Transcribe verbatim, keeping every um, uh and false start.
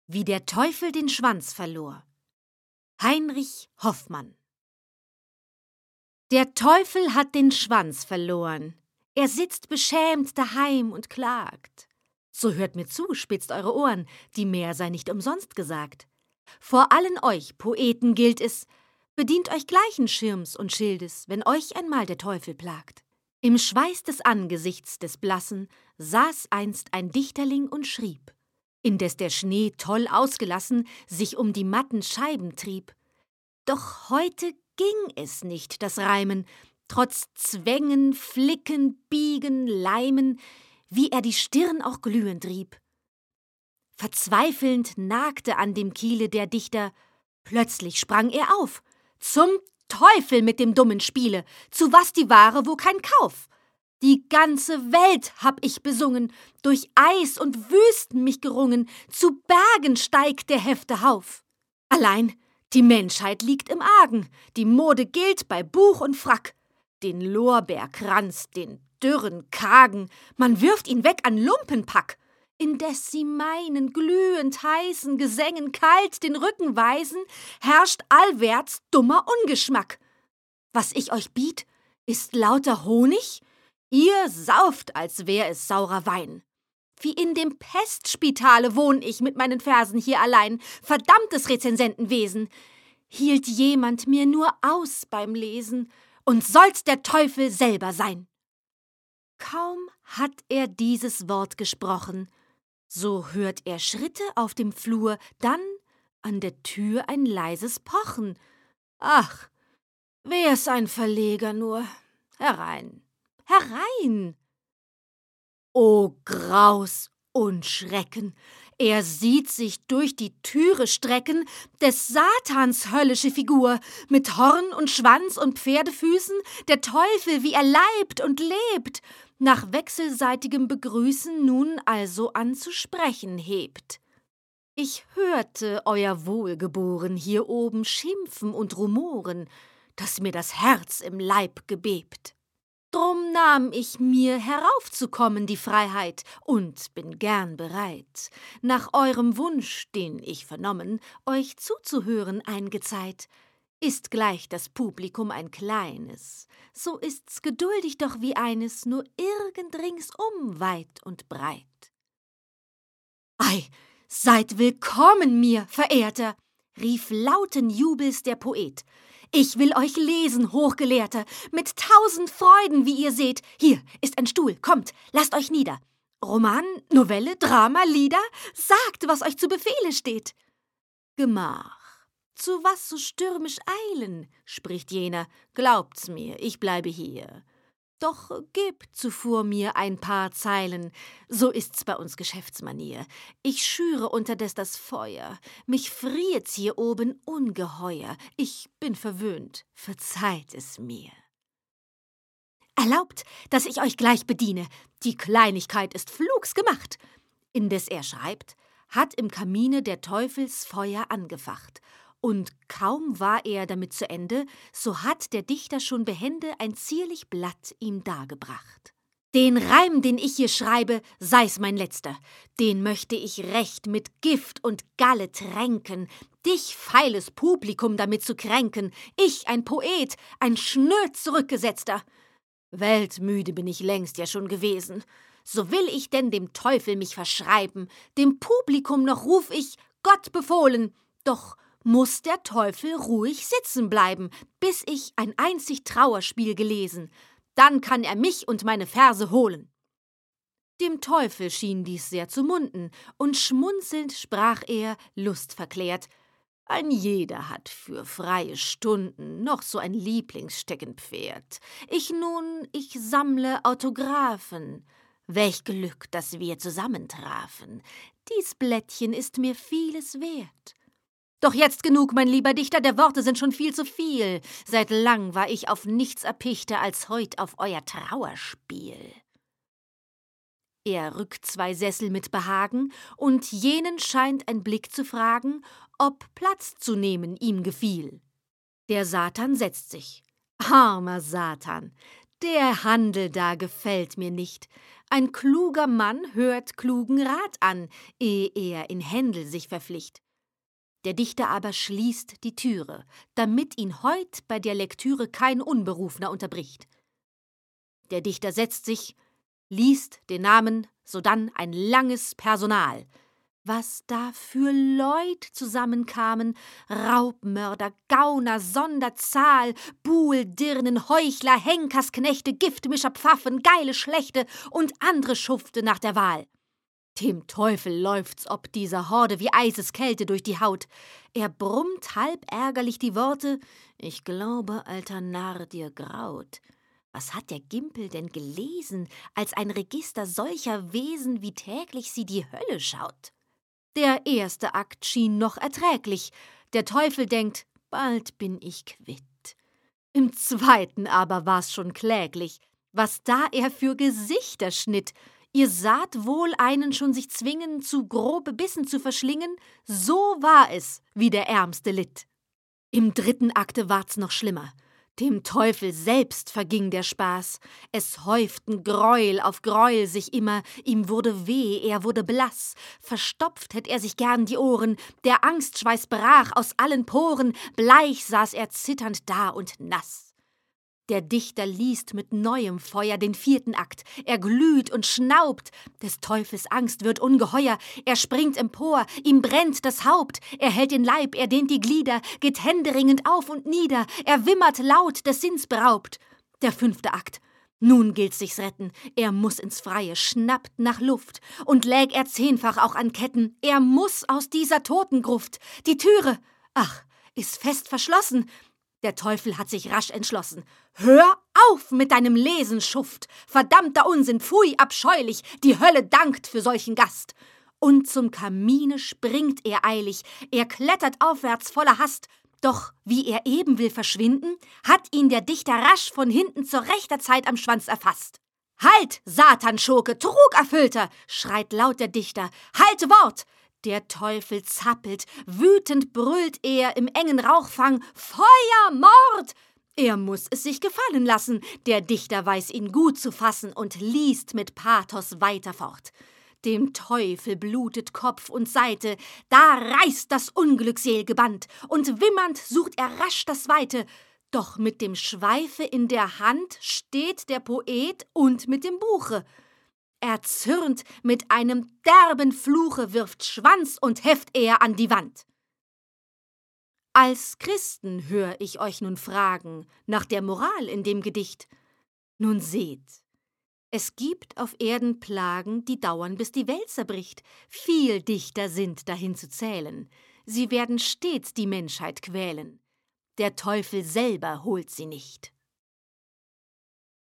Wie der Teufel den Schwanz verlor. Heinrich Hoffmann. Der Teufel hat den Schwanz verloren. Er sitzt beschämt daheim und klagt. So hört mir zu, spitzt eure Ohren, die mehr sei nicht umsonst gesagt. Vor allen euch Poeten gilt es, bedient euch gleichen Schirms und Schildes, wenn euch einmal der Teufel plagt. Im Schweiß des Angesichts des Blassen saß einst ein Dichterling und schrieb, indes der Schnee toll ausgelassen sich um die matten Scheiben trieb. Doch heute ging es nicht, das Reimen, trotz Zwängen, Flicken, Biegen, Leimen, wie er die Stirn auch glühend rieb. Verzweifelnd nagte an dem Kiele der Dichter, plötzlich sprang er auf. Zum Teufel mit dem dummen Spiele, zu was die Ware, wo kein Kauf? Die ganze Welt hab ich besungen, durch Eis und Wüsten mich gerungen, zu Bergen steigt der Hefte Hauf. Allein die Menschheit liegt im Argen, die Mode gilt bei Buch und Frack. Den Lorbeerkranz, den dürren Kragen, man wirft ihn weg an Lumpenpack. Indes sie meinen glühend heißen Gesängen kalt den Rücken weisen, herrscht allwärts dummer Ungeschmack. Was ich euch biet, ist lauter Honig? Ihr sauft, als wär es saurer Wein. Wie in dem Pestspitale wohn ich mit meinen Versen hier allein, verdammtes Rezensentenwesen. Hielt jemand mir nur aus beim Lesen, und soll's der Teufel selber sein. Kaum hat er dieses Wort gesprochen, so hört er Schritte auf dem Flur, dann an der Tür ein leises Pochen. Ach, wär's ein Verleger nur. Herein, herein! O Graus und Schrecken! Er sieht sich durch die Türe strecken, des Satans höllische Figur, mit Horn und Schwanz und Pferdefüßen, der Teufel, wie er leibt und lebt, nach wechselseitigem Begrüßen nun also an zu sprechen hebt. Ich hörte euer Wohlgeboren hier oben schimpfen und rumoren, dass mir das Herz im Leib gebebt. Drum nahm ich mir heraufzukommen die Freiheit und bin gern bereit, nach eurem Wunsch, den ich vernommen, euch zuzuhören eingezeit. Ist gleich das Publikum ein kleines, so ist's geduldig doch wie eines, nur irgend ringsum weit und breit. Ei, seid willkommen mir, Verehrter, rief lauten Jubels der Poet. Ich will euch lesen, Hochgelehrter, mit tausend Freuden, wie ihr seht. Hier ist ein Stuhl, kommt, lasst euch nieder. Roman, Novelle, Drama, Lieder, sagt, was euch zu Befehle steht. Gemach, zu was so stürmisch eilen, spricht jener, glaubt's mir, ich bleibe hier. Doch gebt zuvor mir ein paar Zeilen, so ist's bei uns Geschäftsmanier. Ich schüre unterdes das Feuer, mich friert's hier oben ungeheuer. Ich bin verwöhnt, verzeiht es mir. Erlaubt, dass ich euch gleich bediene, die Kleinigkeit ist flugs gemacht. Indes er schreibt, hat im Kamine der Teufels Feuer angefacht. Und kaum war er damit zu Ende, so hat der Dichter schon behende ein zierlich Blatt ihm dargebracht. Den Reim, den ich hier schreibe, sei's mein letzter, den möchte ich recht mit Gift und Galle tränken, dich, feiles Publikum, damit zu kränken, ich, ein Poet, ein schnöd zurückgesetzter. Weltmüde bin ich längst ja schon gewesen, so will ich denn dem Teufel mich verschreiben, dem Publikum noch ruf ich, Gott befohlen, doch muß der Teufel ruhig sitzen bleiben, bis ich ein einzig Trauerspiel gelesen. Dann kann er mich und meine Verse holen. Dem Teufel schien dies sehr zu munden, und schmunzelnd sprach er, lustverklärt, ein jeder hat für freie Stunden noch so ein Lieblingssteckenpferd. Ich nun, ich sammle Autographen. Welch Glück, dass wir zusammentrafen. Dies Blättchen ist mir vieles wert. Doch jetzt genug, mein lieber Dichter, der Worte sind schon viel zu viel. Seit lang war ich auf nichts erpichter als heut auf euer Trauerspiel. Er rückt zwei Sessel mit Behagen, und jenen scheint ein Blick zu fragen, ob Platz zu nehmen ihm gefiel. Der Satan setzt sich. Armer Satan, der Handel da gefällt mir nicht. Ein kluger Mann hört klugen Rat an, ehe er in Händel sich verpflicht. Der Dichter aber schließt die Türe, damit ihn heut bei der Lektüre kein Unberufener unterbricht. Der Dichter setzt sich, liest den Namen, sodann ein langes Personal. Was da für Leut zusammenkamen, Raubmörder, Gauner, sonder Zahl, Buhl, Dirnen, Heuchler, Henkersknechte, Giftmischer, Pfaffen, geile Schlechte und andere Schufte nach der Wahl. Dem Teufel läuft's ob dieser Horde wie Eiseskälte durch die Haut. Er brummt halb ärgerlich die Worte: »Ich glaube, alter Narr, dir graut. Was hat der Gimpel denn gelesen, als ein Register solcher Wesen, wie täglich sie die Hölle schaut?« Der erste Akt schien noch erträglich. Der Teufel denkt, bald bin ich quitt. Im zweiten aber war's schon kläglich, was da er für Gesichter schnitt. Ihr saht wohl einen schon sich zwingen, zu grobe Bissen zu verschlingen, so war es, wie der Ärmste litt. Im dritten Akte ward's noch schlimmer. Dem Teufel selbst verging der Spaß. Es häuften Greuel auf Greuel sich immer, ihm wurde weh, er wurde blass. Verstopft hätt er sich gern die Ohren, der Angstschweiß brach aus allen Poren, bleich saß er zitternd da und nass. Der Dichter liest mit neuem Feuer den vierten Akt. Er glüht und schnaubt. Des Teufels Angst wird ungeheuer. Er springt empor, ihm brennt das Haupt. Er hält den Leib, er dehnt die Glieder, geht händeringend auf und nieder. Er wimmert laut, des Sinns beraubt. Der fünfte Akt. Nun gilt's sich's retten. Er muß ins Freie, schnappt nach Luft. Und läg er zehnfach auch an Ketten, er muß aus dieser Totengruft. Die Türe, ach, ist fest verschlossen. Der Teufel hat sich rasch entschlossen. »Hör auf mit deinem Lesen, Schuft! Verdammter Unsinn, pfui, abscheulich! Die Hölle dankt für solchen Gast!« Und zum Kamine springt er eilig, er klettert aufwärts voller Hast. Doch wie er eben will verschwinden, hat ihn der Dichter rasch von hinten zur rechter Zeit am Schwanz erfasst. »Halt, Satanschurke, Trugerfüllter!« schreit laut der Dichter. »Halte Wort!« Der Teufel zappelt, wütend brüllt er im engen Rauchfang: »Feuer, Mord!« Er muß es sich gefallen lassen, der Dichter weiß ihn gut zu fassen und liest mit Pathos weiter fort. Dem Teufel blutet Kopf und Seite, da reißt das unglücksel'ge Band, und wimmernd sucht er rasch das Weite. Doch mit dem Schweife in der Hand steht der Poet und mit dem Buche. Er zürnt mit einem derben Fluche, wirft Schwanz und Heft er an die Wand. Als Christen hör ich euch nun fragen, nach der Moral in dem Gedicht. Nun seht, es gibt auf Erden Plagen, die dauern, bis die Welt zerbricht. Viel Dichter sind dahin zu zählen. Sie werden stets die Menschheit quälen. Der Teufel selber holt sie nicht.